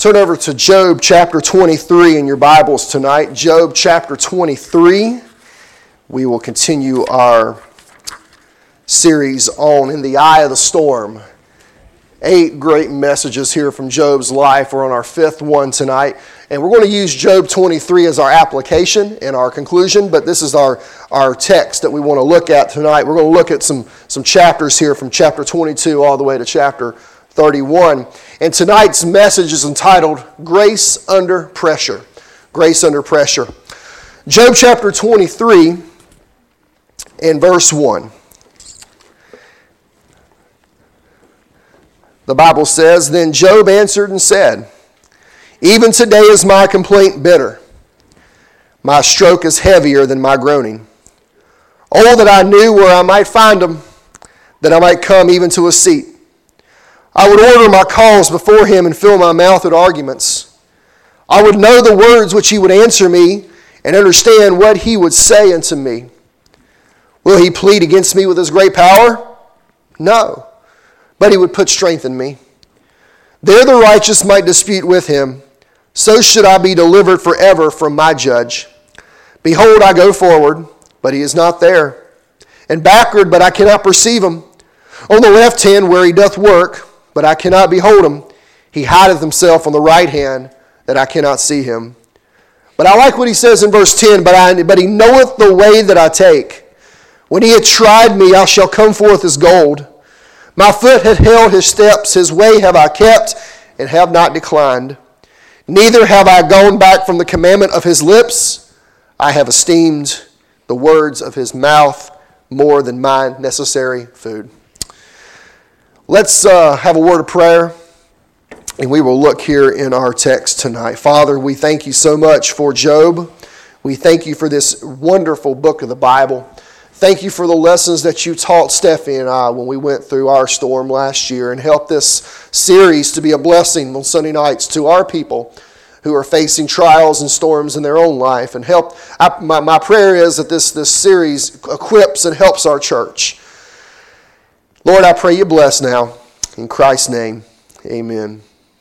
Turn over to Job chapter 23 in your Bibles tonight. Job chapter 23. We will continue our series on In the Eye of the Storm. 8 great messages here from Job's life. We're on our 5th one tonight. And we're going to use Job 23 as our application and our conclusion, but this is our text that we want to look at tonight. We're going to look at some chapters here from chapter 22 all the way to chapter 31. And tonight's message is entitled, Grace Under Pressure. Grace Under Pressure. Job chapter 23 and verse 1. The Bible says, Then Job answered and said, Even today is my complaint bitter. My stroke is heavier than my groaning. Oh, that I knew where I might find him, that I might come even to a seat. I would order my cause before him and fill my mouth with arguments. I would know the words which he would answer me and understand what he would say unto me. Will he plead against me with his great power? No, but he would put strength in me. There the righteous might dispute with him. So should I be delivered forever from my judge. Behold, I go forward, but he is not there. And backward, but I cannot perceive him. On the left hand where he doth work, but I cannot behold him. He hideth himself on the right hand, that I cannot see him. But I like what he says in verse 10, but he knoweth the way that I take. When he hath tried me, I shall come forth as gold. My foot hath held his steps, his way have I kept, and have not declined. Neither have I gone back from the commandment of his lips. I have esteemed the words of his mouth more than my necessary food. Let's have a word of prayer, and we will look here in our text tonight. Father, we thank you so much for Job. We thank you for this wonderful book of the Bible. Thank you for the lessons that you taught Steffi and I when we went through our storm last year, and help this series to be a blessing on Sunday nights to our people who are facing trials and storms in their own life. And my prayer is that this series equips and helps our church. Lord, I pray you bless now. In Christ's name, amen.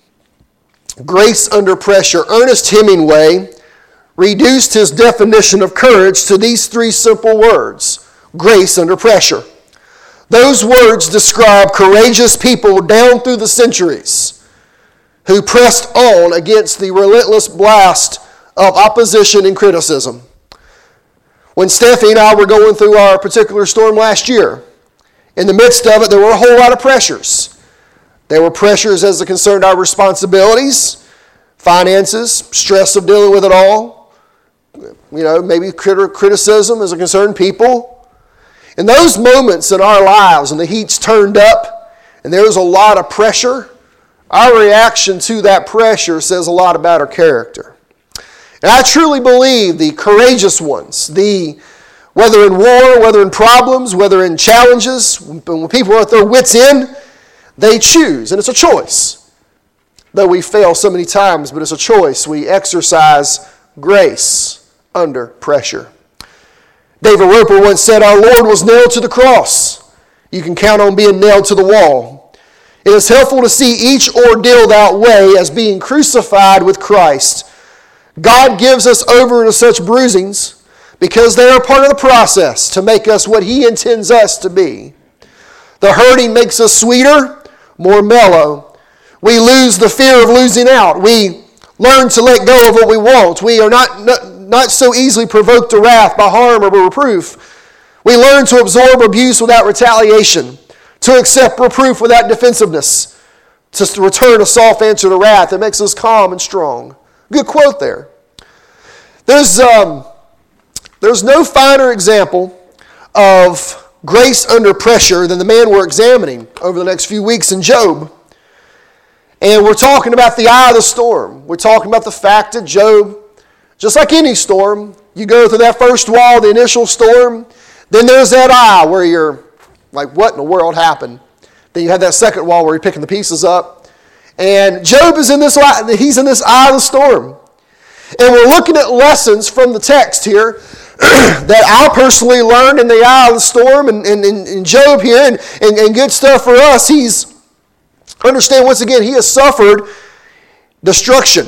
Grace under pressure. Ernest Hemingway reduced his definition of courage to these 3 simple words. Grace under pressure. Those words describe courageous people down through the centuries who pressed on against the relentless blast of opposition and criticism. When Steffi and I were going through our particular storm last year, in the midst of it, there were a whole lot of pressures. There were pressures as it concerned our responsibilities, finances, stress of dealing with it all, maybe criticism as it concerned people. In those moments in our lives, and the heat's turned up, and there's a lot of pressure, our reaction to that pressure says a lot about our character. And I truly believe the courageous ones, whether in war, whether in problems, whether in challenges, when people are at their wits' end, they choose, and it's a choice. Though we fail so many times, but it's a choice. We exercise grace under pressure. David Roper once said, Our Lord was nailed to the cross. You can count on being nailed to the wall. It is helpful to see each ordeal that way as being crucified with Christ. God gives us over to such bruisings because they are part of the process to make us what he intends us to be. The hurting makes us sweeter, more mellow. We lose the fear of losing out. We learn to let go of what we want. We are not so easily provoked to wrath by harm or reproof. We learn to absorb abuse without retaliation, to accept reproof without defensiveness, to return a soft answer to wrath that makes us calm and strong. Good quote there. There's no finer example of grace under pressure than the man we're examining over the next few weeks in Job. And we're talking about the eye of the storm. We're talking about the fact that Job, just like any storm, you go through that first wall, the initial storm, then there's that eye where you're like, what in the world happened? Then you have that second wall where you're picking the pieces up. And Job is he's in this eye of the storm. And we're looking at lessons from the text here that I personally learned in the eye of the storm and Job here, and good stuff for us. Understand once again, he has suffered destruction.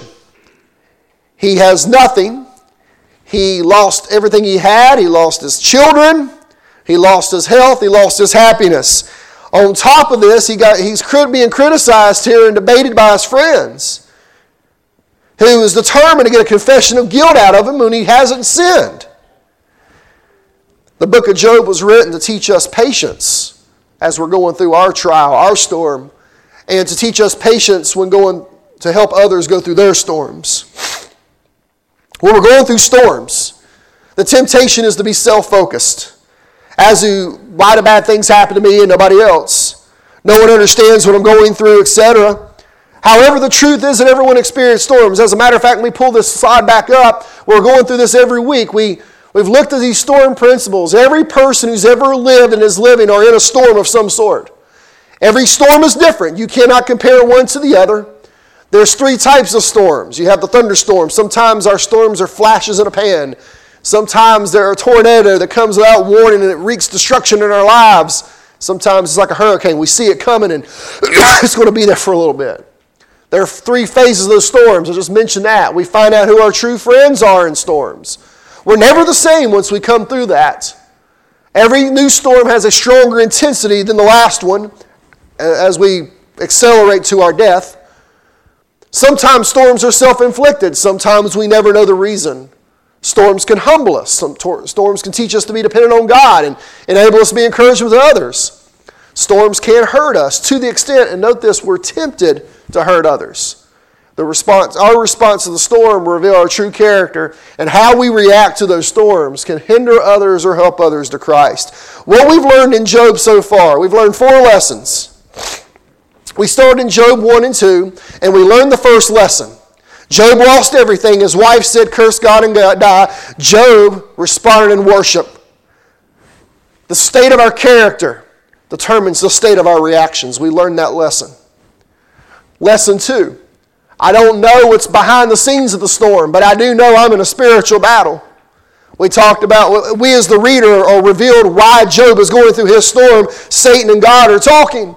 He has nothing. He lost everything he had. He lost his children. He lost his health. He lost his happiness. On top of this, he's being criticized here and debated by his friends, who is determined to get a confession of guilt out of him when he hasn't sinned. The book of Job was written to teach us patience as we're going through our trial, our storm, and to teach us patience when going to help others go through their storms. When we're going through storms, the temptation is to be self-focused. Why do bad things happen to me and nobody else? No one understands what I'm going through, etc. However, the truth is that everyone experiences storms. As a matter of fact, when we pull this slide back up, we're going through this every week. We've looked at these storm principles. Every person who's ever lived and is living are in a storm of some sort. Every storm is different. You cannot compare one to the other. There's three types of storms. You have the thunderstorm. Sometimes our storms are flashes in a pan. Sometimes there are a tornado that comes without warning and it wreaks destruction in our lives. Sometimes it's like a hurricane. We see it coming and it's going to be there for a little bit. There are three phases of the storms. I just mentioned that. We find out who our true friends are in storms. We're never the same once we come through that. Every new storm has a stronger intensity than the last one as we accelerate to our death. Sometimes storms are self-inflicted. Sometimes we never know the reason. Storms can humble us. Storms can teach us to be dependent on God and enable us to be encouraged with others. Storms can hurt us to the extent, and note this, we're tempted to hurt others. Our response to the storm will reveal our true character, and how we react to those storms can hinder others or help others to Christ. What we've learned in Job so far, we've learned 4 lessons. We started in Job 1 and 2, and we learned the first lesson. Job lost everything. His wife said, curse God and die. Job responded in worship. The state of our character determines the state of our reactions. We learned that lesson. Lesson 2. I don't know what's behind the scenes of the storm, but I do know I'm in a spiritual battle. We talked about, we as the reader are revealed why Job is going through his storm. Satan and God are talking.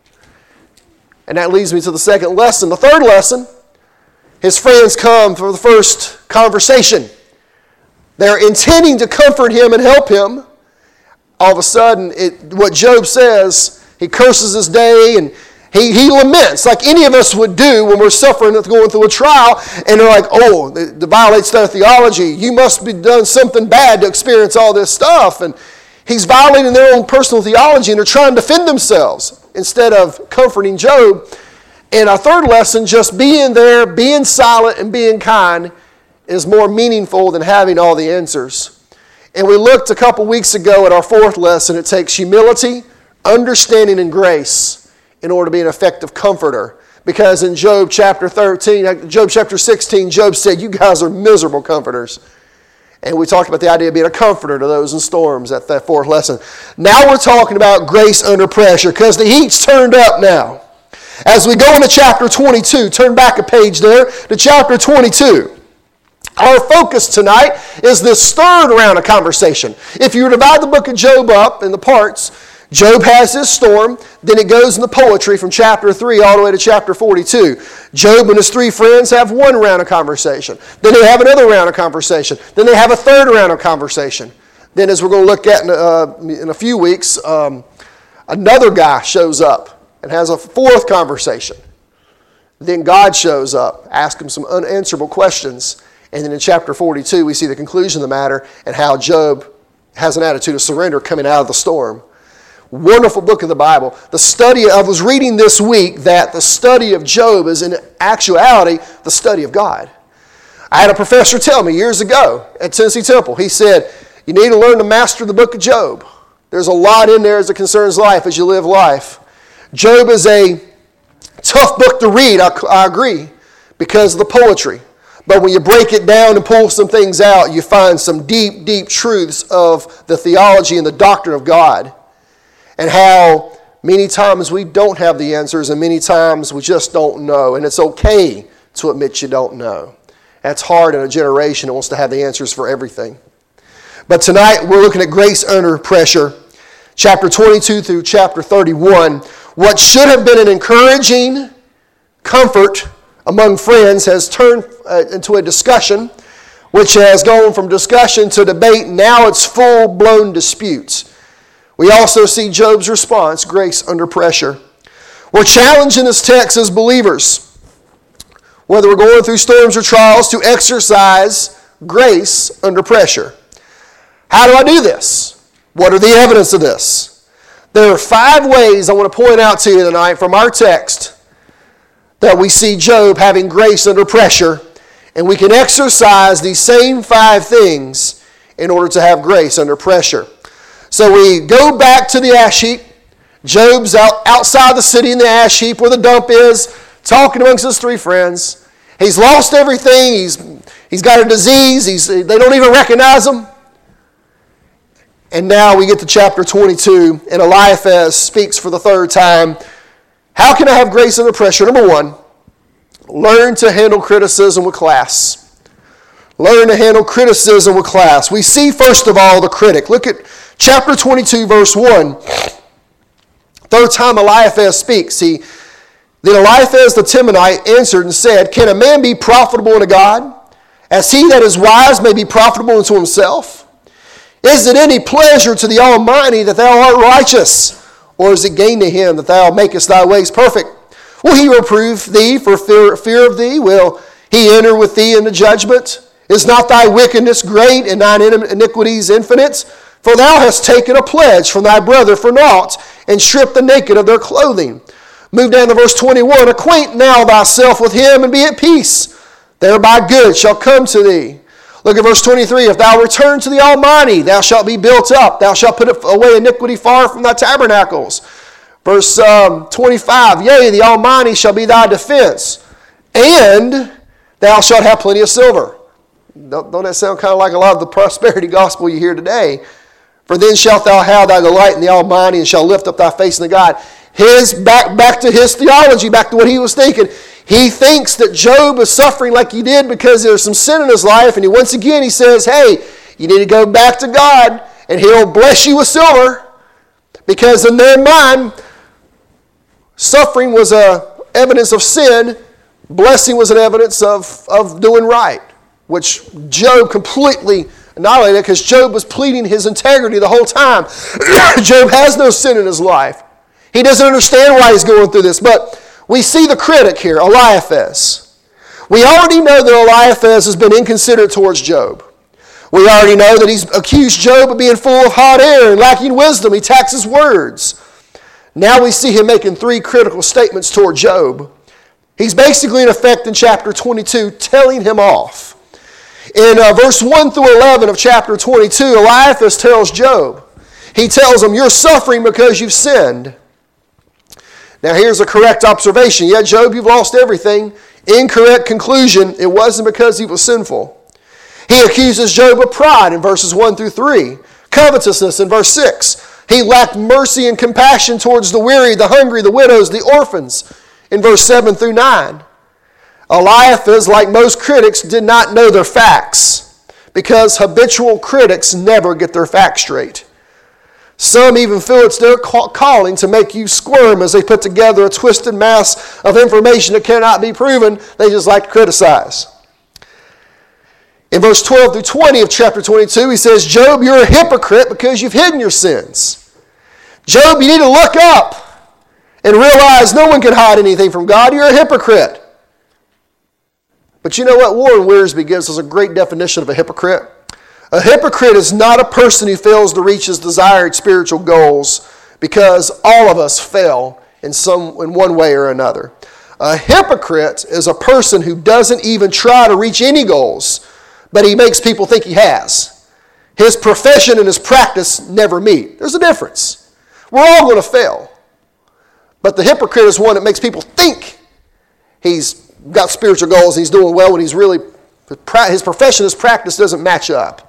And that leads me to the second lesson. The third lesson. His friends come for the first conversation. They're intending to comfort him and help him. All of a sudden, what Job says, he curses his day and he laments like any of us would do when we're suffering and going through a trial. And they're like, oh, it violates their theology. You must have done something bad to experience all this stuff. And he's violating their own personal theology and they're trying to defend themselves instead of comforting Job. And our third lesson, just being there, being silent, and being kind is more meaningful than having all the answers. And we looked a couple weeks ago at our fourth lesson. It takes humility, understanding, and grace in order to be an effective comforter. Because in Job chapter 16, Job said, you guys are miserable comforters. And we talked about the idea of being a comforter to those in storms at that fourth lesson. Now we're talking about grace under pressure because the heat's turned up now. As we go into chapter 22, turn back a page there to chapter 22. Our focus tonight is this third round of conversation. If you divide the book of Job up in the parts, Job has his storm, then it goes into poetry from chapter 3 all the way to chapter 42. Job and his 3 friends have one round of conversation. Then they have another round of conversation. Then they have a third round of conversation. Then as we're going to look at in a few weeks, another guy shows up and has a fourth conversation. Then God shows up, asks him some unanswerable questions. And then in chapter 42, we see the conclusion of the matter and how Job has an attitude of surrender coming out of the storm. Wonderful book of the Bible. I was reading this week that the study of Job is in actuality the study of God. I had a professor tell me years ago at Tennessee Temple, he said, you need to learn to master the book of Job. There's a lot in there as it concerns life as you live life. Job is a tough book to read, I agree, because of the poetry. But when you break it down and pull some things out, you find some deep, deep truths of the theology and the doctrine of God. And how many times we don't have the answers and many times we just don't know. And it's okay to admit you don't know. That's hard in a generation that wants to have the answers for everything. But tonight we're looking at grace under pressure. Chapter 22 through chapter 31. What should have been an encouraging comfort among friends has turned into a discussion, which has gone from discussion to debate. Now it's full-blown disputes. We also see Job's response, grace under pressure. We're challenged in this text as believers, whether we're going through storms or trials, to exercise grace under pressure. How do I do this? What are the evidence of this? There are 5 ways I want to point out to you tonight from our text that we see Job having grace under pressure, and we can exercise these same 5 things in order to have grace under pressure. So we go back to the ash heap. Job's outside the city in the ash heap where the dump is, talking amongst his 3 friends. He's lost everything. He's got a disease. They don't even recognize him. And now we get to chapter 22, and Eliphaz speaks for the 3rd time. How can I have grace under pressure? Number 1, learn to handle criticism with class. Learn to handle criticism with class. We see, first of all, the critic. Look at chapter 22, verse 1. 3rd time Eliphaz speaks. Then Eliphaz the Temanite answered and said, Can a man be profitable unto God, as he that is wise may be profitable unto himself? Is it any pleasure to the Almighty that thou art righteous? Or is it gain to him that thou makest thy ways perfect? Will he reprove thee for fear of thee? Will he enter with thee into judgment? Is not thy wickedness great and thine iniquities infinite? For thou hast taken a pledge from thy brother for naught, and stripped the naked of their clothing. Move down to verse 21. Acquaint now thyself with him, and be at peace. Thereby good shall come to thee. Look at verse 23. If thou return to the Almighty, thou shalt be built up. Thou shalt put away iniquity far from thy tabernacles. Verse 25. Yea, the Almighty shall be thy defense, and thou shalt have plenty of silver. Don't that sound kind of like a lot of the prosperity gospel you hear today? For then shalt thou have thy delight in the Almighty, and shalt lift up thy face unto God. Back to his theology, back to what he was thinking. He thinks that Job is suffering like he did because there's some sin in his life. And once again he says, hey, you need to go back to God and he'll bless you with silver. Because in their mind, suffering was evidence of sin. Blessing was an evidence of doing right. Which Job completely annihilated because Job was pleading his integrity the whole time. Job has no sin in his life. He doesn't understand why he's going through this. But we see the critic here, Eliphaz. We already know that Eliphaz has been inconsiderate towards Job. We already know that he's accused Job of being full of hot air and lacking wisdom. He attacks his words. Now we see him making 3 critical statements toward Job. He's basically, in effect, in chapter 22, telling him off. In verse 1 through 11 of chapter 22, Eliphaz tells Job, he tells him, you're suffering because you've sinned. Now here's a correct observation. Yeah, Job, you've lost everything. Incorrect conclusion. It wasn't because he was sinful. He accuses Job of pride in verses 1 through 3. Covetousness in verse 6. He lacked mercy and compassion towards the weary, the hungry, the widows, the orphans in verse 7 through 9. Eliphaz, like most critics, did not know their facts because habitual critics never get their facts straight. Some even feel it's their calling to make you squirm as they put together a twisted mass of information that cannot be proven. They just like to criticize. In verse 12 through 20 of chapter 22, he says, Job, you're a hypocrite because you've hidden your sins. Job, you need to look up and realize no one can hide anything from God. You're a hypocrite. But you know what? Warren Wiersbe gives us a great definition of a hypocrite. A hypocrite is not a person who fails to reach his desired spiritual goals, because all of us fail in one way or another. A hypocrite is a person who doesn't even try to reach any goals, but he makes people think he has. His profession and his practice never meet. There's a difference. We're all going to fail. But the hypocrite is one that makes people think he's got spiritual goals and he's doing well when he's really, his profession, his practice doesn't match up.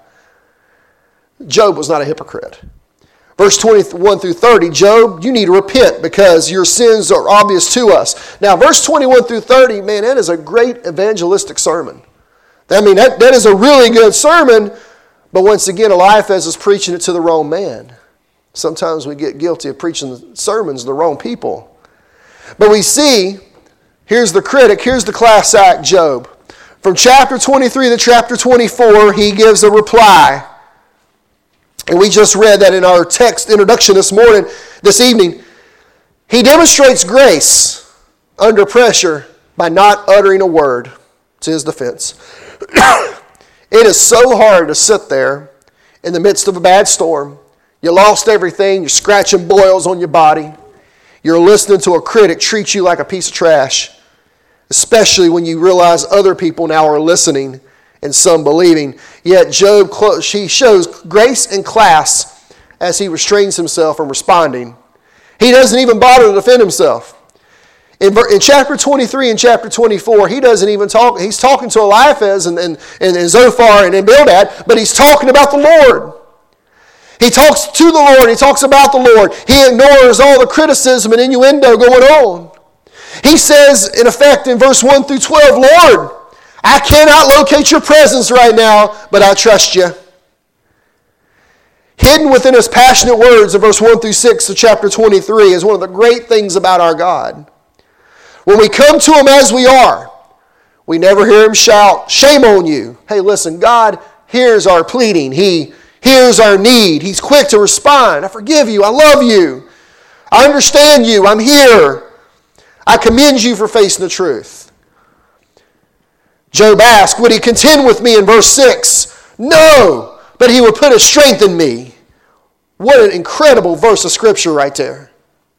Job was not a hypocrite. Verse 21 through 30, Job, you need to repent because your sins are obvious to us. Now, verse 21 through 30, man, that is a great evangelistic sermon. I mean, that is a really good sermon, but once again, Eliphaz is preaching it to the wrong man. Sometimes we get guilty of preaching the sermons to the wrong people. But we see Here's the critic, here's the class act Job. From chapter 23 to chapter 24, he gives a reply. And we just read that in our text introduction this evening. He demonstrates grace under pressure by not uttering a word. It's his defense. It is so hard to sit there in the midst of a bad storm. You lost everything. You're scratching boils on your body. You're listening to a critic treat you like a piece of trash, especially when you realize other people now are listening and some believing. Yet Job, he shows grace and class as he restrains himself from responding. He doesn't even bother to defend himself. In chapter 23 and chapter 24, he doesn't even talk. He's talking to Eliphaz and Zophar and Bildad, but he's talking about the Lord. He talks to the Lord. He talks about the Lord. He ignores all the criticism and innuendo going on. He says, in effect, in verse 1 through 12, Lord, I cannot locate your presence right now, but I trust you. Hidden within his passionate words of verse 1 through 6 of chapter 23 is one of the great things about our God. When we come to him as we are, we never hear him shout, shame on you. Hey, listen, God hears our pleading. He hears our need. He's quick to respond. I forgive you. I love you. I understand you. I'm here. I commend you for facing the truth. Job asked, would he contend with me in verse 6? No, but he would put his strength in me. What an incredible verse of Scripture right there.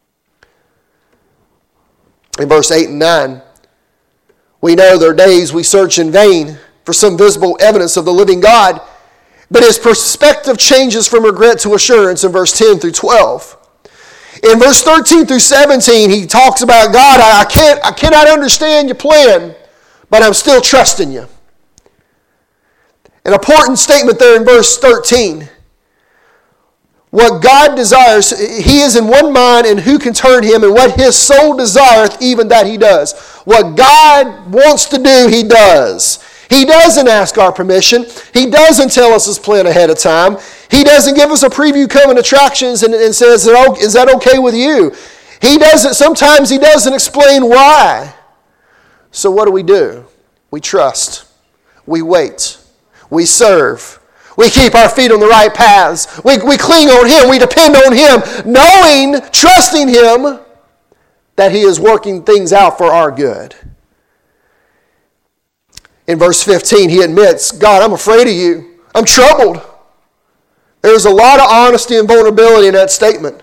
In verse 8 and 9, we know there are days we search in vain for some visible evidence of the living God, but his perspective changes from regret to assurance in verse 10 through 12. In verse 13 through 17, he talks about God, I cannot understand your plan, but I'm still trusting you. An important statement there in verse 13. What God desires, he is in one mind, and who can turn him, and what his soul desireth, even that he does. What God wants to do, he does. He doesn't ask our permission. He doesn't tell us his plan ahead of time. He doesn't give us a preview coming attractions and says, is that okay with you? Sometimes he doesn't explain why. So what do? We trust. We wait. We serve. We keep our feet on the right paths. We cling on him. We depend on him, knowing, trusting him that he is working things out for our good. In verse 15, he admits, God, I'm afraid of you. I'm troubled. There's a lot of honesty and vulnerability in that statement.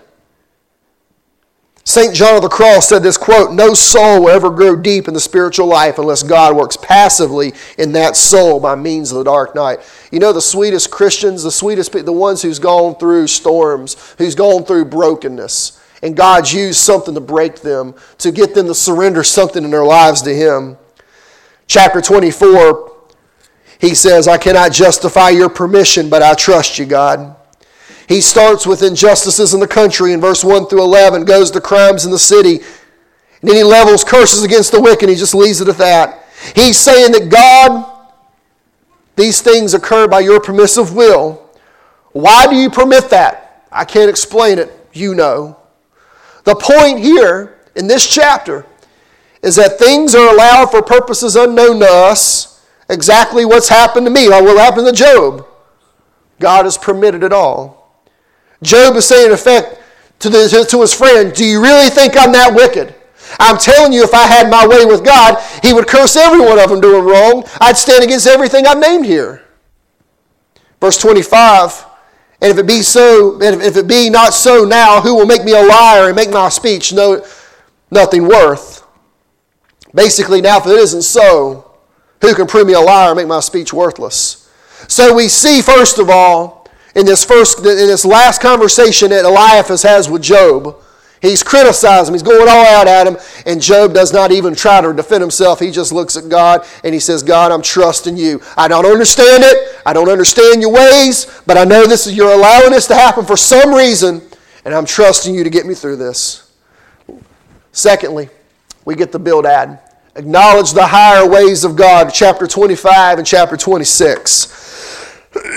St. John of the Cross said this quote, no soul will ever grow deep in the spiritual life unless God works passively in that soul by means of the dark night. You know, the sweetest Christians, the ones who's gone through storms, who's gone through brokenness, and God's used something to break them, to get them to surrender something in their lives to him. Chapter 24, he says, I cannot justify your permission, but I trust you, God. He starts with injustices in the country in verse 1 through 11, goes to crimes in the city, and then he levels curses against the wicked. He just leaves it at that. He's saying that God, these things occur by your permissive will. Why do you permit that? I can't explain it. You know. The point here in this chapter is that things are allowed for purposes unknown to us. Exactly what's happened to me, like what happened to Job. God has permitted it all. Job is saying, in effect, to his friend, do you really think I'm that wicked? I'm telling you, if I had my way with God, he would curse every one of them doing wrong. I'd stand against everything I've named here. Verse 25, and if it be not so now, who will make me a liar and make my speech nothing worth? Basically, now if it isn't so, who can prove me a liar and make my speech worthless? So we see, first of all, in this last conversation that Eliphaz has with Job, he's criticizing him, he's going all out at him, and Job does not even try to defend himself. He just looks at God and he says, God, I'm trusting you. I don't understand it. I don't understand your ways, but I know you're allowing this to happen for some reason, and I'm trusting you to get me through this. Secondly, we get the Bildad. Acknowledge the higher ways of God, chapter 25 and chapter 26.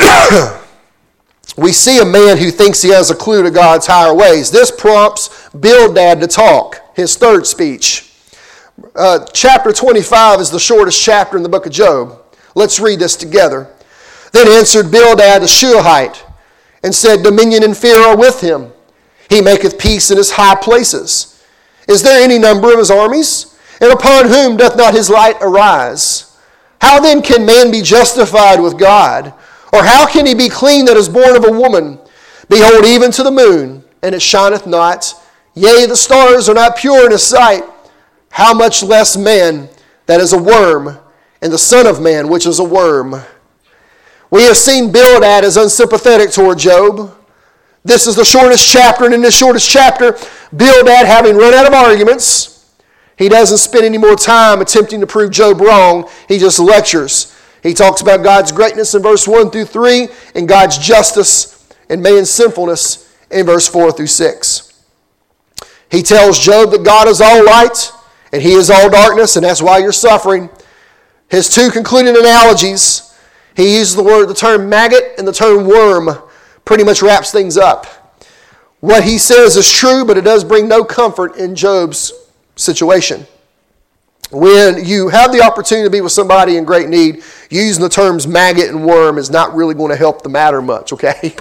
We see a man who thinks he has a clue to God's higher ways. This prompts Bildad to talk, his third speech. Chapter 25 is the shortest chapter in the book of Job. Let's read this together. Then answered Bildad the Shuhite, and said, Dominion and fear are with him. He maketh peace in his high places. Is there any number of his armies? And upon whom doth not his light arise? How then can man be justified with God? Or how can he be clean that is born of a woman? Behold, even to the moon, and it shineth not. Yea, the stars are not pure in his sight. How much less man that is a worm, and the Son of Man, which is a worm. We have seen Bildad as unsympathetic toward Job. This is the shortest chapter, and in this shortest chapter, Bildad, having run out of arguments, he doesn't spend any more time attempting to prove Job wrong. He just lectures. He talks about God's greatness in verse 1 through 3, and God's justice and man's sinfulness in verse 4 through 6. He tells Job that God is all light, and he is all darkness, and that's why you're suffering. His two concluding analogies, he uses the term maggot and the term worm, pretty much wraps things up. What he says is true, but it does bring no comfort in Job's situation. When you have the opportunity to be with somebody in great need, using the terms maggot and worm is not really going to help the matter much, okay?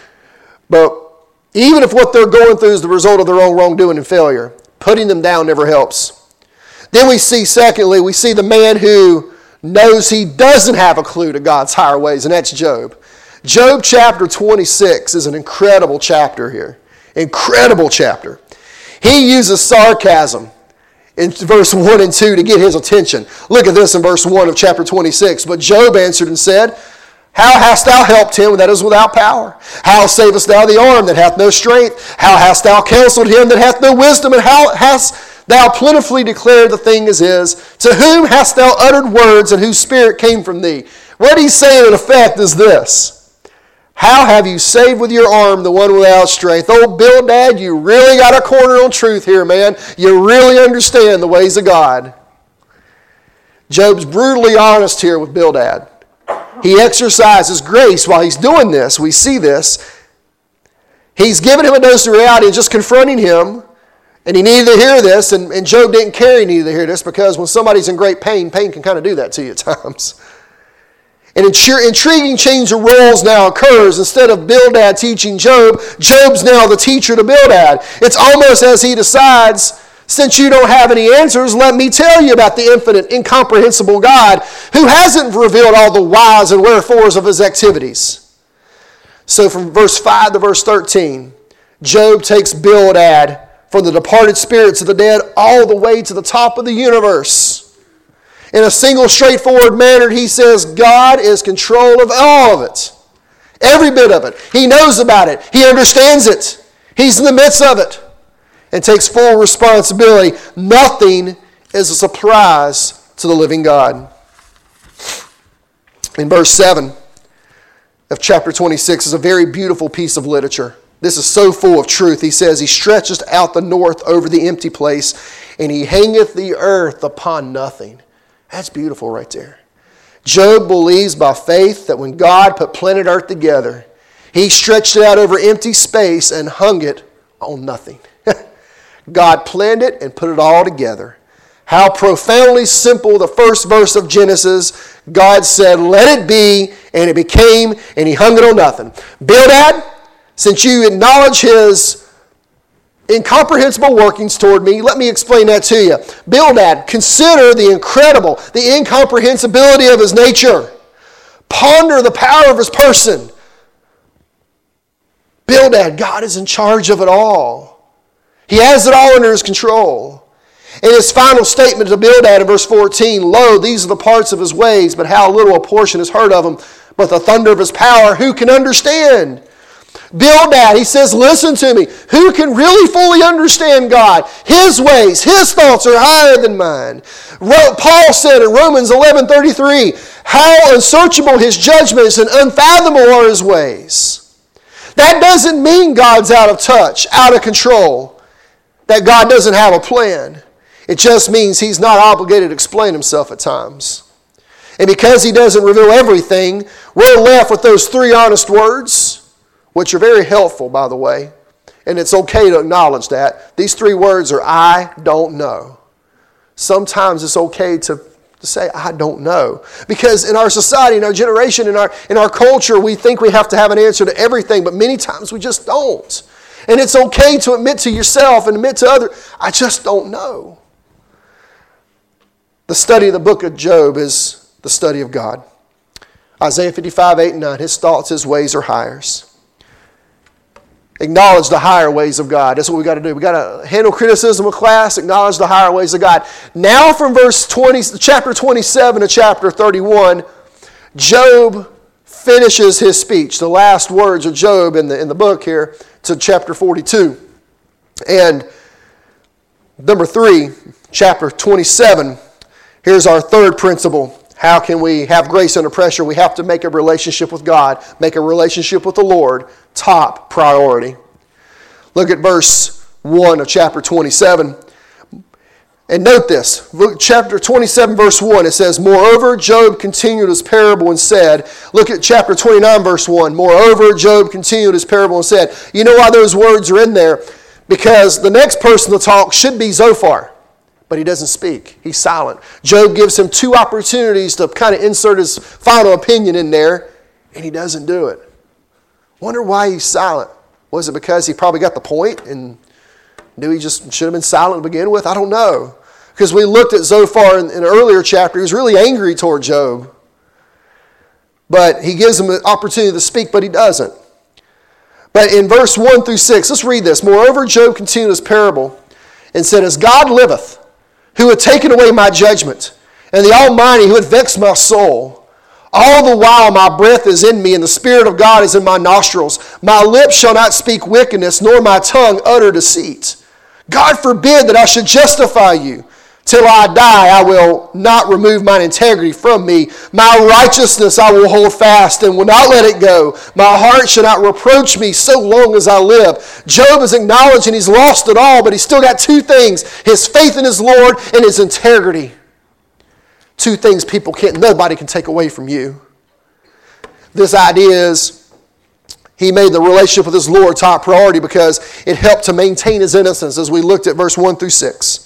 But even if what they're going through is the result of their own wrongdoing and failure, putting them down never helps. Then we see, secondly, we see the man who knows he doesn't have a clue to God's higher ways, and that's Job. Job chapter 26 is an incredible chapter here. Incredible chapter. He uses sarcasm in verse 1 and 2 to get his attention. Look at this in verse 1 of chapter 26. But Job answered and said, How hast thou helped him that is without power? How savest thou the arm that hath no strength? How hast thou counseled him that hath no wisdom? And how hast thou plentifully declared the thing as is? To whom hast thou uttered words, and whose spirit came from thee? What he's saying in effect is this. How have you saved with your arm the one without strength? Oh, Bildad, you really got a corner on truth here, man. You really understand the ways of God. Job's brutally honest here with Bildad. He exercises grace while he's doing this. We see this. He's giving him a dose of reality and just confronting him. And he needed to hear this, and Job didn't care he needed to hear this, because when somebody's in great pain, pain can kind of do that to you at times. An intriguing change of roles now occurs. Instead of Bildad teaching Job, Job's now the teacher to Bildad. It's almost as he decides, since you don't have any answers, let me tell you about the infinite, incomprehensible God who hasn't revealed all the whys and wherefores of his activities. So from verse 5 to verse 13, Job takes Bildad from the departed spirits of the dead all the way to the top of the universe. In a single straightforward manner, he says God is control of all of it. Every bit of it. He knows about it. He understands it. He's in the midst of it. And takes full responsibility. Nothing is a surprise to the living God. In verse 7 of chapter 26 is a very beautiful piece of literature. This is so full of truth. He says, He stretcheth out the north over the empty place, and He hangeth the earth upon nothing. That's beautiful right there. Job believes by faith that when God put planet earth together, He stretched it out over empty space and hung it on nothing. God planned it and put it all together. How profoundly simple the first verse of Genesis. God said, let it be, and it became, and He hung it on nothing. Bildad, since you acknowledge His incomprehensible workings toward me, let me explain that to you. Bildad, consider the incredible, the incomprehensibility of His nature. Ponder the power of His person. Bildad, God is in charge of it all. He has it all under His control. In his final statement to Bildad in verse 14, Lo, these are the parts of His ways, but how little a portion is heard of Him. But the thunder of His power, who can understand? Bildad, he says, listen to me. Who can really fully understand God? His ways, His thoughts are higher than mine. Paul said in Romans 11:33, how unsearchable His judgments and unfathomable are His ways. That doesn't mean God's out of touch, out of control, that God doesn't have a plan. It just means He's not obligated to explain Himself at times. And because He doesn't reveal everything, we're left with those three honest words, which are very helpful, by the way. And it's okay to acknowledge that. These three words are, I don't know. sometimes it's okay to say, I don't know. Because in our society, in our generation, in our culture, we think we have to have an answer to everything, but many times we just don't. And it's okay to admit to yourself and admit to others, I just don't know. The study of the book of Job is the study of God. Isaiah 55, 8 and 9, his thoughts, his ways are higher. Acknowledge the higher ways of God. That's what we got to do. We got to handle criticism of class, acknowledge the higher ways of God. Now from chapter 27 to chapter 31, Job finishes his speech. The last words of Job in the book here to chapter 42. And number 3, chapter 27, here's our third principle. How can we have grace under pressure? We have to make a relationship with God, make a relationship with the Lord top priority. Look at verse 1 of chapter 27. And note this. Look, chapter 27, verse 1, it says, Moreover, Job continued his parable and said, look at chapter 29, verse 1. Moreover, Job continued his parable and said, you know why those words are in there? Because the next person to talk should be Zophar. But he doesn't speak. He's silent. Job gives him 2 opportunities to kind of insert his final opinion in there, and he doesn't do it. Wonder why he's silent. Was it because he probably got the point and knew he just should have been silent to begin with? I don't know. Because we looked at Zophar in an earlier chapter. He was really angry toward Job. But he gives him an opportunity to speak, but he doesn't. But in verse 1 through 6, let's read this. Moreover, Job continued his parable and said, As God liveth, who had taken away my judgment, and the Almighty who had vexed my soul, all the while my breath is in me, and the Spirit of God is in my nostrils. My lips shall not speak wickedness, nor my tongue utter deceit. God forbid that I should justify you. Till I die, I will not remove mine integrity from me. My righteousness I will hold fast and will not let it go. My heart shall not reproach me so long as I live. Job is acknowledging he's lost it all, but he's still got 2 things. His faith in his Lord and his integrity. 2 things nobody can take away from you. This idea is he made the relationship with his Lord top priority because it helped to maintain his innocence, as we looked at verse 1 through 6.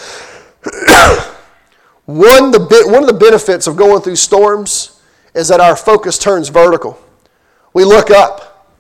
One of the benefits of going through storms is that our focus turns vertical. We look up.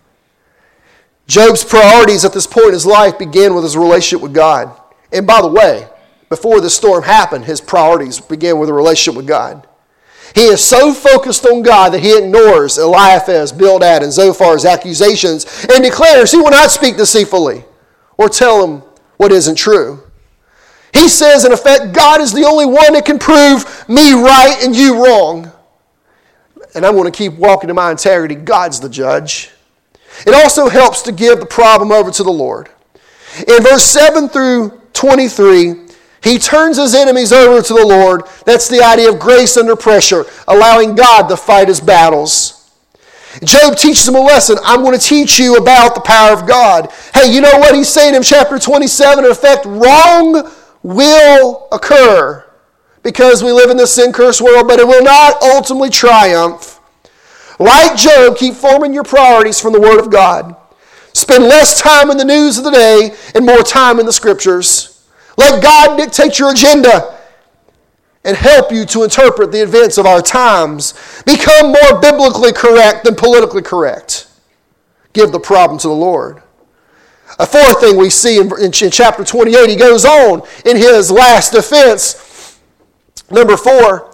Job's priorities at this point in his life began with his relationship with God. And by the way, before the storm happened, his priorities began with a relationship with God. He is so focused on God that he ignores Eliphaz, Bildad, and Zophar's accusations and declares he will not speak deceitfully or tell them what isn't true. He says, in effect, God is the only one that can prove me right and you wrong. And I'm going to keep walking in my integrity. God's the judge. It also helps to give the problem over to the Lord. In verse 7 through 23, he turns his enemies over to the Lord. That's the idea of grace under pressure, allowing God to fight his battles. Job teaches him a lesson. I'm going to teach you about the power of God. Hey, you know what he's saying in chapter 27? In effect, wrong will occur because we live in this sin-cursed world, but it will not ultimately triumph. Like Job, keep forming your priorities from the Word of God. Spend less time in the news of the day and more time in the Scriptures. Let God dictate your agenda and help you to interpret the events of our times. Become more biblically correct than politically correct. Give the problem to the Lord. A 4th thing we see in chapter 28, he goes on in his last defense. Number 4,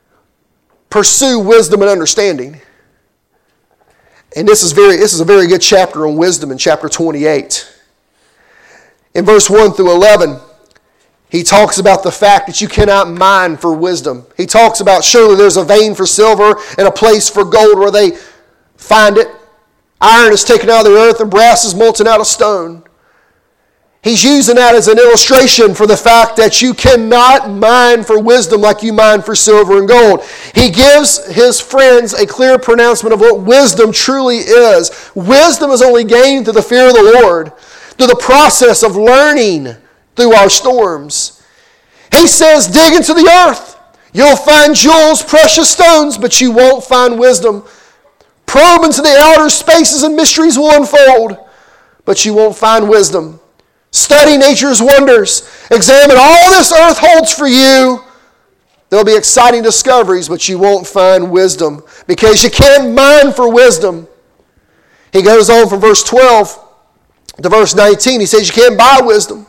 pursue wisdom and understanding. And this is a very good chapter on wisdom in chapter 28. In verse 1 through 11, he talks about the fact that you cannot mine for wisdom. He talks about surely there's a vein for silver and a place for gold where they find it. Iron is taken out of the earth and brass is molten out of stone. He's using that as an illustration for the fact that you cannot mine for wisdom like you mine for silver and gold. He gives his friends a clear pronouncement of what wisdom truly is. Wisdom is only gained through the fear of the Lord, through the process of learning through our storms. He says, dig into the earth. You'll find jewels, precious stones, but you won't find wisdom. Probe into the outer spaces and mysteries will unfold, but you won't find wisdom. Study nature's wonders. Examine all this earth holds for you. There'll be exciting discoveries, but you won't find wisdom because you can't mine for wisdom. He goes on from verse 12 to verse 19. He says you can't buy wisdom.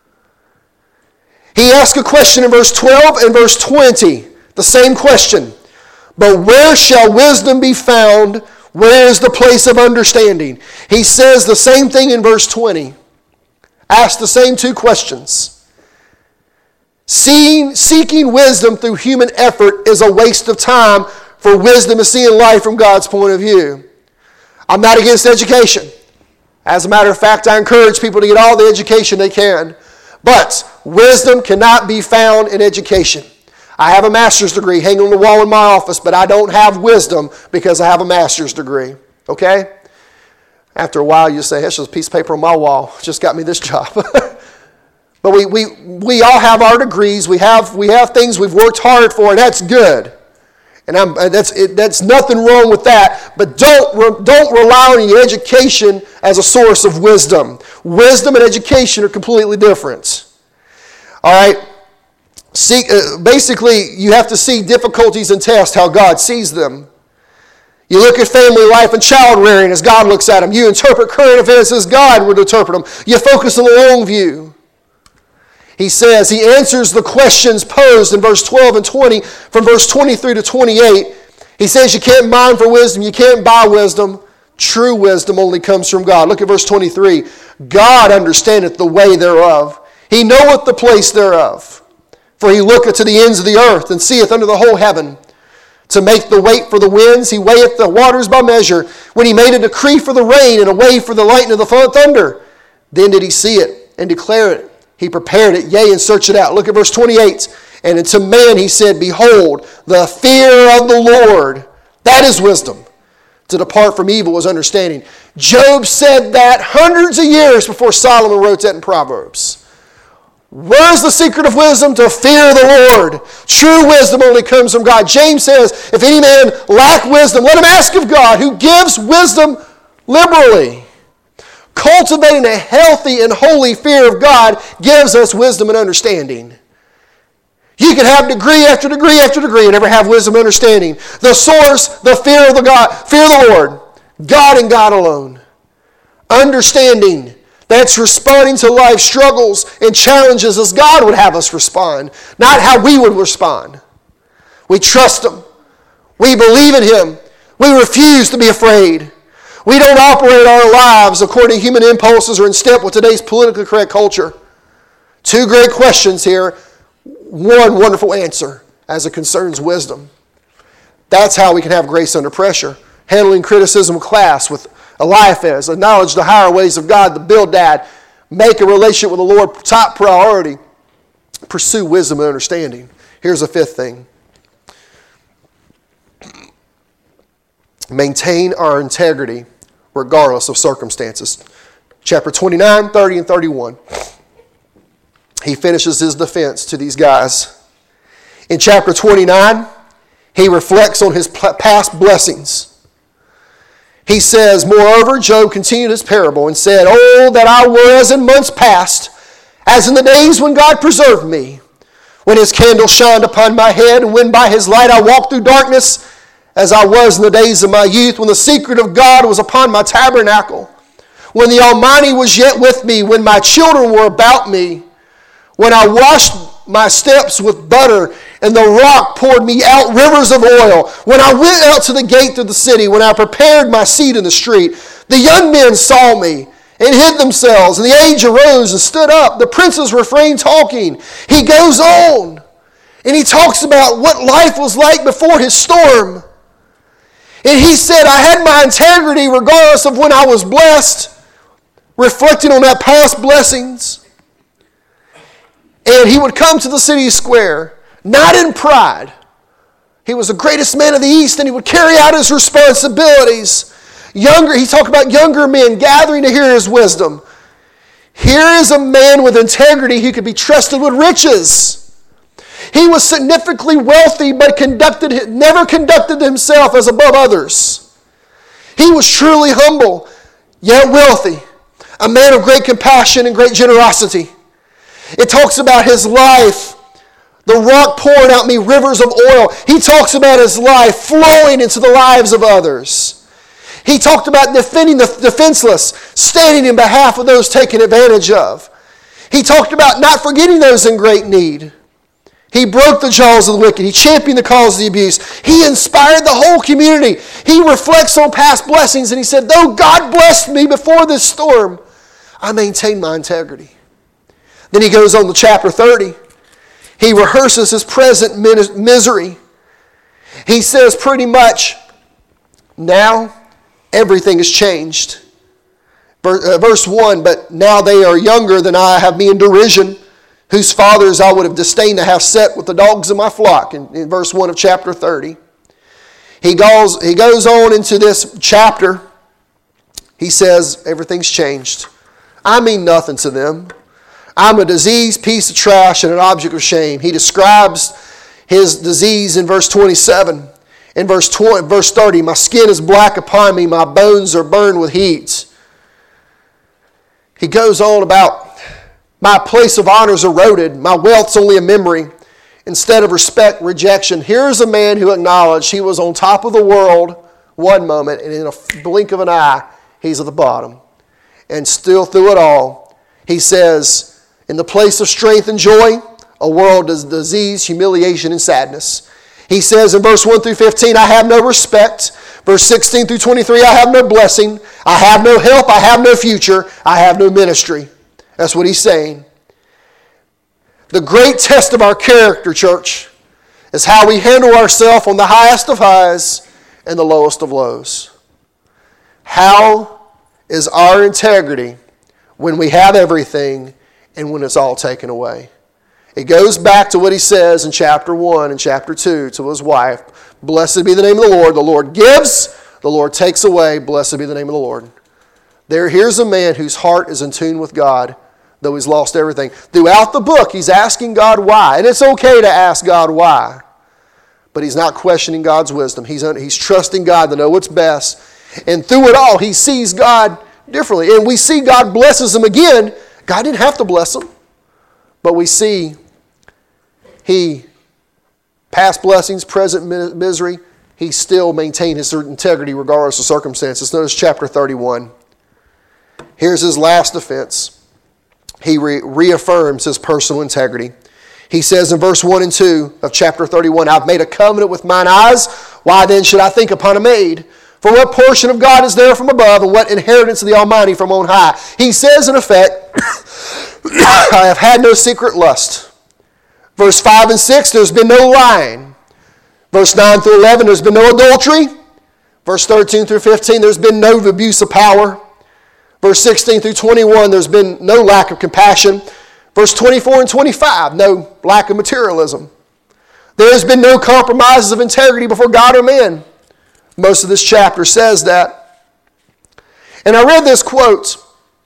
He asks a question in verse 12 and verse 20. The same question. But where shall wisdom be found? Where is the place of understanding? He says the same thing in verse 20. Ask the same two questions. Seeking wisdom through human effort is a waste of time, for wisdom is seeing life from God's point of view. I'm not against education. As a matter of fact, I encourage people to get all the education they can. But wisdom cannot be found in education. I have a master's degree hanging on the wall in my office, but I don't have wisdom because I have a master's degree. Okay? After a while, you say, that's just a piece of paper on my wall. Just got me this job. But we all have our degrees. We have things we've worked hard for, and that's good. And that's nothing wrong with that. But don't rely on your education as a source of wisdom. Wisdom and education are completely different. All right? Basically, you have to see difficulties and test how God sees them. You look at family life and child rearing as God looks at them. You interpret current events as God would interpret them. You focus on the long view. He says, he answers the questions posed in verse 12 and 20, from verse 23 to 28. He says you can't mine for wisdom, you can't buy wisdom. True wisdom only comes from God. Look at verse 23. God understandeth the way thereof. He knoweth the place thereof. For he looketh to the ends of the earth, and seeth under the whole heaven. To make the weight for the winds, he weigheth the waters by measure. When he made a decree for the rain, and a way for the lightning of the thunder, then did he see it, and declare it. He prepared it, yea, and searched it out. Look at verse 28. And unto man he said, behold, the fear of the Lord, that is wisdom. To depart from evil is understanding. Job said that hundreds of years before Solomon wrote that in Proverbs. Where's the secret of wisdom? To fear the Lord. True wisdom only comes from God. James says, if any man lack wisdom, let him ask of God, who gives wisdom liberally. Cultivating a healthy and holy fear of God gives us wisdom and understanding. You can have degree after degree after degree and never have wisdom and understanding. The source, the fear of the Lord, God and God alone. Understanding, that's responding to life's struggles and challenges as God would have us respond, not how we would respond. We trust Him. We believe in Him. We refuse to be afraid. We don't operate our lives according to human impulses or in step with today's politically correct culture. Two great questions here. One wonderful answer as it concerns wisdom. That's how we can have grace under pressure. Handling criticism of class with Eliphaz. Acknowledge the higher ways of God, the Bildad. Make a relationship with the Lord top priority. Pursue wisdom and understanding. Here's a fifth thing. Maintain our integrity regardless of circumstances. Chapter 29, 30, and 31. He finishes his defense to these guys. In chapter 29, he reflects on his past blessings. He says, moreover, Job continued his parable and said, oh, that I were as in months past, as in the days when God preserved me, when his candle shined upon my head, and when by his light I walked through darkness, as I was in the days of my youth, when the secret of God was upon my tabernacle, when the Almighty was yet with me, when my children were about me, when I washed my steps with butter, and the rock poured me out rivers of oil, when I went out to the gate of the city, when I prepared my seat in the street, the young men saw me and hid themselves, and the age arose and stood up. The princes refrained talking. He goes on, and he talks about what life was like before his storm. And he said, I had my integrity regardless of when I was blessed, reflecting on that past blessings. And he would come to the city square, not in pride. He was the greatest man of the East, and he would carry out his responsibilities. He talked about younger men gathering to hear his wisdom. Here is a man with integrity who could be trusted with riches. He was significantly wealthy, but never conducted himself as above others. He was truly humble, yet wealthy. a man of great compassion and great generosity. It talks about his life, the rock pouring out me rivers of oil. He talks about his life flowing into the lives of others. He talked about defending the defenseless, standing in behalf of those taken advantage of. He talked about not forgetting those in great need. He broke the jaws of the wicked. He championed the cause of the abuse. He inspired the whole community. He reflects on past blessings and he said, though God blessed me before this storm, I maintained my integrity. Then he goes on to chapter 30. He rehearses his present misery. He says pretty much, now everything has changed. Verse 1, but now they are younger than I, have me in derision, whose fathers I would have disdained to have set with the dogs of my flock, in verse 1 of chapter 30. He goes on into this chapter. He says, everything's changed. I mean nothing to them. I'm a diseased piece of trash and an object of shame. He describes his disease in verse 27. In verse 30, my skin is black upon me, my bones are burned with heat. He goes on about, my place of honor is eroded, my wealth's only a memory. Instead of respect, rejection. Here's a man who acknowledged he was on top of the world one moment, and in a blink of an eye, he's at the bottom. And still through it all, he says, in the place of strength and joy, a world of disease, humiliation, and sadness. He says in verse 1 through 15, I have no respect. Verse 16 through 23, I have no blessing. I have no help. I have no future. I have no ministry. That's what he's saying. The great test of our character, church, is how we handle ourselves on the highest of highs and the lowest of lows. How is our integrity when we have everything and when it's all taken away? It goes back to what he says in chapter 1 and chapter 2 to his wife. Blessed be the name of the Lord. The Lord gives, the Lord takes away. Blessed be the name of the Lord. Here's a man whose heart is in tune with God, though he's lost everything. Throughout the book, he's asking God why. And it's okay to ask God why. But he's not questioning God's wisdom. He's trusting God to know what's best. And through it all, he sees God differently. And we see God blesses him again. God didn't have to bless him. But we see past blessings, present misery, he still maintained his integrity regardless of circumstances. Notice chapter 31. Here's his last offense. He reaffirms his personal integrity. He says in verse 1 and 2 of chapter 31, I've made a covenant with mine eyes. Why then should I think upon a maid? For what portion of God is there from above, and what inheritance of the Almighty from on high? He says in effect, I have had no secret lust. Verse 5 and 6, there's been no lying. Verse 9 through 11, there's been no adultery. Verse 13 through 15, there's been no abuse of power. Verse 16 through 21, there's been no lack of compassion. Verse 24 and 25, no lack of materialism. There has been no compromises of integrity before God or men. Most of this chapter says that. And I read this quote.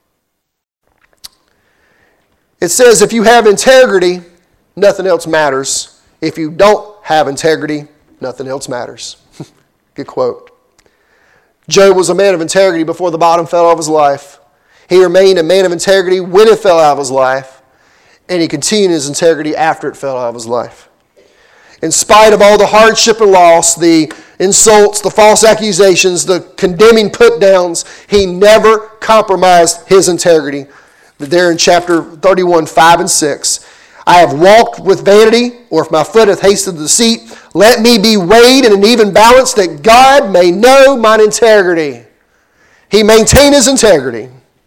It says, if you have integrity, nothing else matters. If you don't have integrity, nothing else matters. Good quote. Job was a man of integrity before the bottom fell out of his life. He remained a man of integrity when it fell out of his life. And he continued his integrity after it fell out of his life. In spite of all the hardship and loss, the insults, the false accusations, the condemning put-downs, he never compromised his integrity. There in chapter 31, 5 and 6. I have walked with vanity, or if my foot hath hasted deceit, let me be weighed in an even balance, that God may know mine integrity. He maintained his integrity.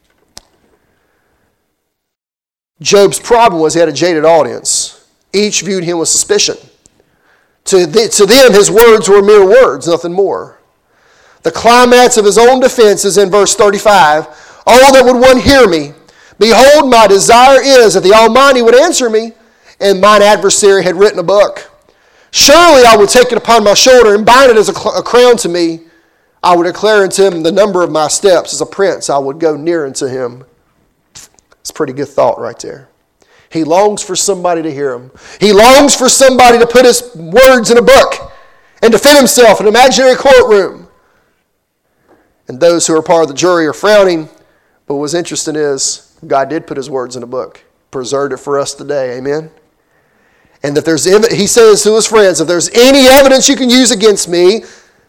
Job's problem was he had a jaded audience. Each viewed him with suspicion. To them, his words were mere words, nothing more. The climax of his own defense is in verse 35. Oh, that would one hear me. Behold, my desire is that the Almighty would answer me, and mine adversary had written a book. Surely I would take it upon my shoulder and bind it as a crown to me. I would declare unto him the number of my steps. As a prince, I would go near unto him. It's a pretty good thought right there. He longs for somebody to hear him. He longs for somebody to put his words in a book and defend himself in an imaginary courtroom. And those who are part of the jury are frowning, But what's interesting is God did put his words in a book, preserved it for us today. Amen? And that he says to his friends, if there's any evidence you can use against me,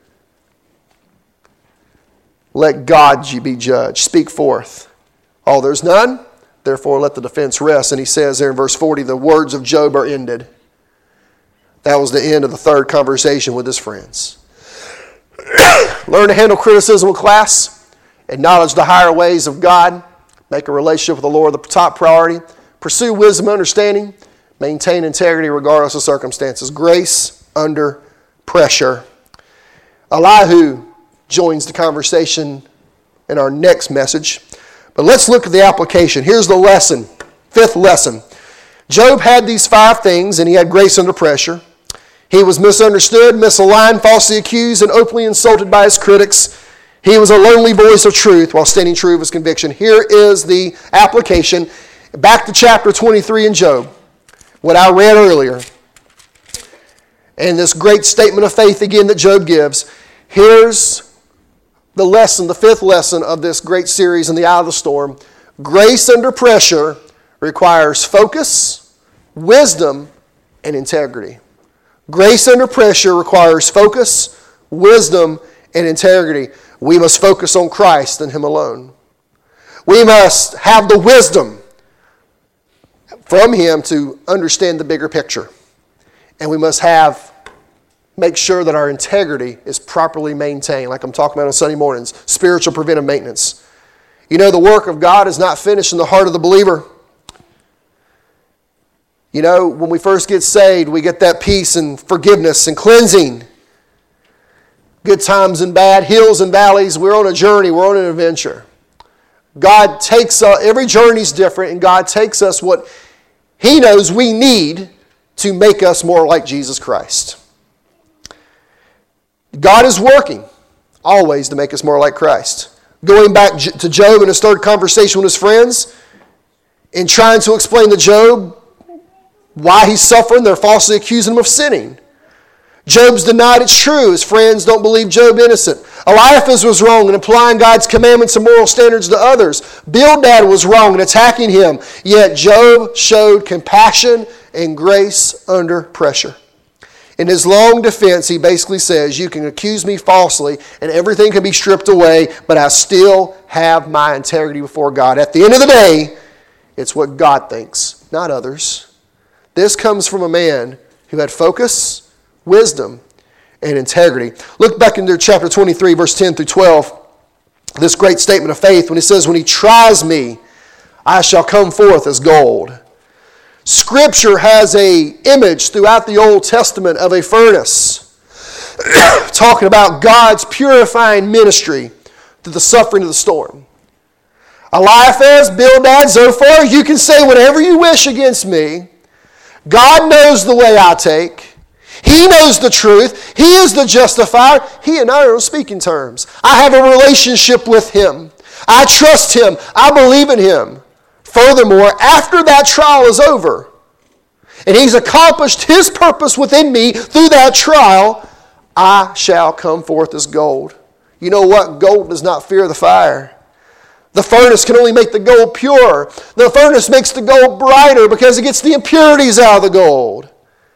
let God be judge. Speak forth. Oh, there's none? Therefore, let the defense rest. And he says there in verse 40, the words of Job are ended. That was the end of the third conversation with his friends. Learn to handle criticism with class. Acknowledge the higher ways of God. Make a relationship with the Lord the top priority. Pursue wisdom and understanding. Maintain integrity regardless of circumstances. Grace under pressure. Elihu joins the conversation in our next message. But let's look at the application. Here's the lesson. Fifth lesson. Job had these 5 things, and he had grace under pressure. He was misunderstood, misaligned, falsely accused, and openly insulted by his critics. He was a lonely voice of truth while standing true of his conviction. Here is the application. Back to chapter 23 in Job, what I read earlier. And this great statement of faith again that Job gives. Here's the lesson, the 5th lesson of this great series in the eye of the storm. Grace under pressure requires focus, wisdom, and integrity. Grace under pressure requires focus, wisdom, and integrity. We must focus on Christ and him alone. We must have the wisdom from him to understand the bigger picture. And we must make sure that our integrity is properly maintained, like I'm talking about on Sunday mornings, spiritual preventive maintenance. You know, the work of God is not finished in the heart of the believer. You know, when we first get saved, we get that peace and forgiveness and cleansing. Good times and bad, hills and valleys. We're on a journey. We're on an adventure. God takes us, every journey is different, and God takes us what he knows we need to make us more like Jesus Christ. God is working always to make us more like Christ. Going back to Job in his third conversation with his friends and trying to explain to Job why he's suffering, they're falsely accusing him of sinning. Job's denied it's true. His friends don't believe Job innocent. Eliphaz was wrong in applying God's commandments and moral standards to others. Bildad was wrong in attacking him. Yet Job showed compassion and grace under pressure. In his long defense, he basically says, you can accuse me falsely and everything can be stripped away, but I still have my integrity before God. At the end of the day, it's what God thinks, not others. This comes from a man who had focus, wisdom, and integrity. Look back into chapter 23, verse 10 through 12. This great statement of faith when he says, when he tries me, I shall come forth as gold. Scripture has an image throughout the Old Testament of a furnace talking about God's purifying ministry through the suffering of the storm. Eliphaz, Bildad, Zophar, you can say whatever you wish against me. God knows the way I take. He knows the truth. He is the justifier. He and I are on speaking terms. I have a relationship with him. I trust him. I believe in him. Furthermore, after that trial is over, and he's accomplished his purpose within me through that trial, I shall come forth as gold. You know what? Gold does not fear the fire. The furnace can only make the gold pure. The furnace makes the gold brighter because it gets the impurities out of the gold.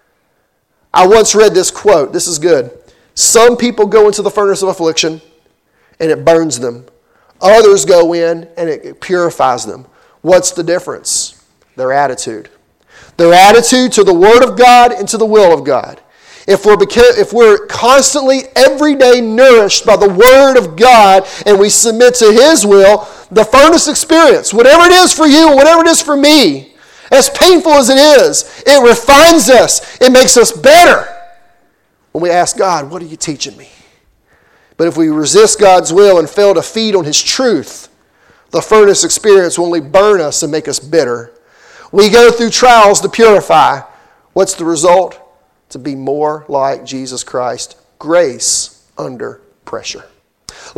I once read this quote. This is good. Some people go into the furnace of affliction and it burns them. Others go in and it purifies them. What's the difference? Their attitude. Their attitude to the Word of God and to the will of God. If we're constantly, every day nourished by the Word of God and we submit to His will, the furnace experience, whatever it is for you, whatever it is for me, as painful as it is, it refines us. It makes us better when we ask God, what are you teaching me? But if we resist God's will and fail to feed on His truth, the furnace experience will only burn us and make us bitter. We go through trials to purify. What's the result? To be more like Jesus Christ. Grace under pressure.